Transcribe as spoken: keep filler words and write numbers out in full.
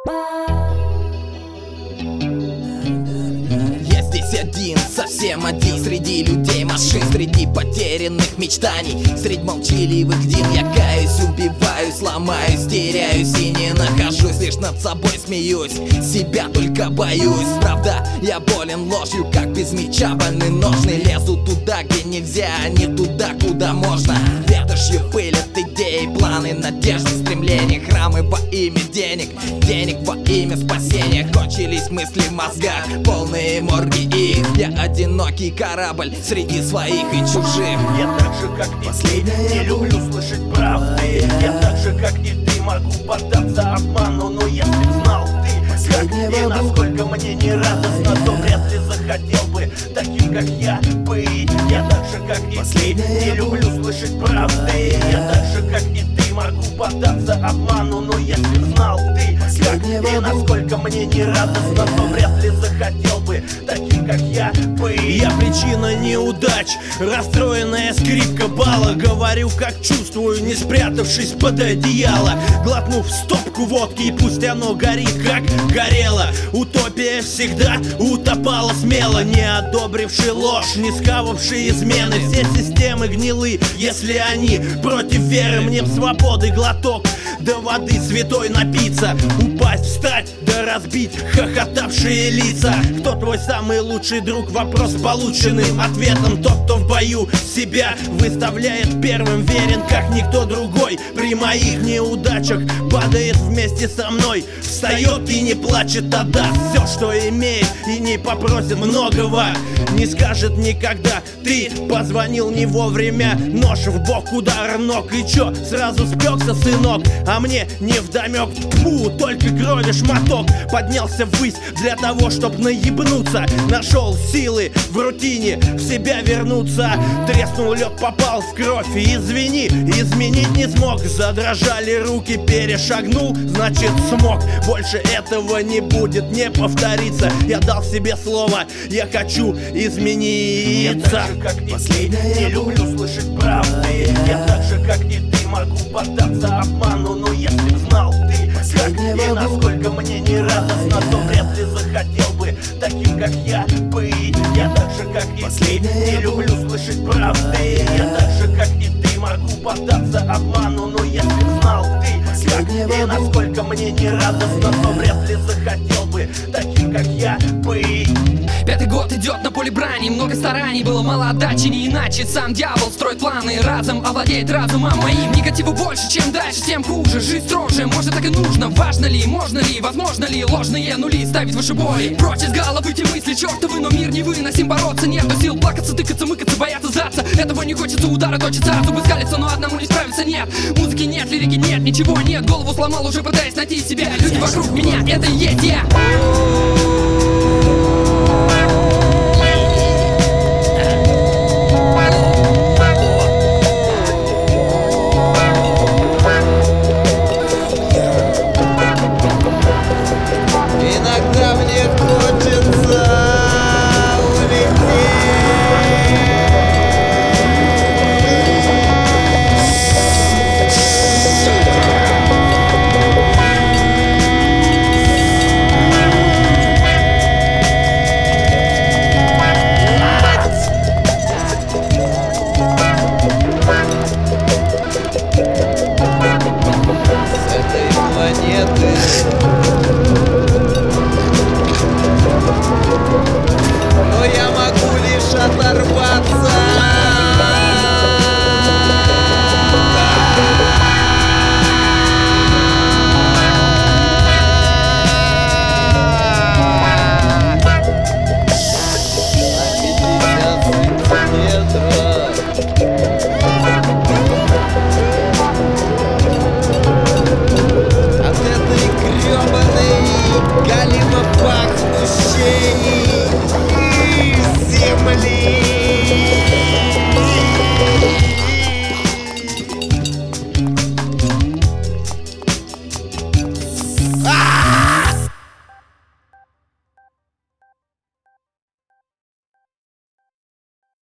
Я здесь один, совсем один, среди людей, машин, среди потерянных мечтаний, среди молчаливых дин. Я каюсь, убиваюсь, ломаюсь, теряюсь и не нахожусь. Лишь над собой смеюсь, себя только боюсь. Правда, я болен ложью, как без меча больны ножны. Лезу туда, где нельзя, а не туда, куда можно. Ветошью пылят идеи, планы, надежды, стремления. Храмы во имя денег, денег во имя спасения. Кончились мысли в мозгах, полные морги их. Я одинокий корабль среди своих и чужих. Я так же, как и последний, не люблю слышать правды. Я так же, как и ты, могу поддаться обману. Но если б знал ты, как и насколько мне не радостно, то вряд ли захотел бы таким, как я, быть. Я так же, как и ты, не люблю слышать правды. Я так же, как и ты, могу поддаться обману. Но если б знал ты, как и насколько мне не радостно, то вряд ли захотел бы таким, как я, быть. Я причина неудач, расстроенная скрипка бала. Говорю, как чувствую, не спрятавшись под одеяло. Глотнув стопку водки, и пусть оно горит, как горело. Утопия всегда утопала смело, не одобривший ложь, не схававший измены. Все системы гнилы, если они против веры. Мне б свободы глоток, до воды святой напиться, упасть, встать, да разбить хохотавшие лица. Кто твой самый лучший друг? Вопрос с полученным ответом. Тот, кто в бою себя выставляет первым, верен, как никто другой. При моих неудачах падает вместе со мной, встает и не плачет, отдаст все, что имеет, и не попросит многого, не скажет никогда. Ты позвонил не вовремя, нож в бок, удар ног. И чё, сразу спекся, сынок? А мне не вдомек, фу, только крови шматок. Поднялся ввысь для того, чтоб наебнуться. Нашел силы в рутине в себя вернуться. Треснул лед, попал в кровь, и извини, изменить не смог. Задрожали руки, перешагнул, значит смог. Больше этого не будет, не повторится. Я дал себе слово, я хочу измениться. Я так же, как и последний, не люблю слышать правды. Я так же, как и ты, могу поддаться обману. Но если б знал ты, как и насколько мне не радостно, то вряд ли захотел бы таким, как я, быть. Я так же, как и последний, не люблю слышать правды. Я так же, как и ты, могу поддаться обману. Но если б знал ты, как и насколько мне не радостно, то вряд ли захотел бы таким, как я, быть. Пятый год идет на поле брани, много стараний, было мало отдачи, не иначе. Сам дьявол строит планы, разом овладеет разумом моим. Негативу больше, чем дальше, тем хуже. Жизнь строже, может так и нужно. Важно ли, можно ли, возможно ли ложные нули ставить выше боли? Прочь из головы эти мысли чертовы, но мир невыносим, бороться нету сил. Плакаться, тыкаться, мыкаться, бояться сдаться. Этого не хочется, удары точатся, зубы скалятся, но одному не справиться нет. Музыки нет, лирики нет, ничего нет. Голову сломал, уже пытаясь найти себя. Люди вокруг меня, это и есть я. We'll be right back.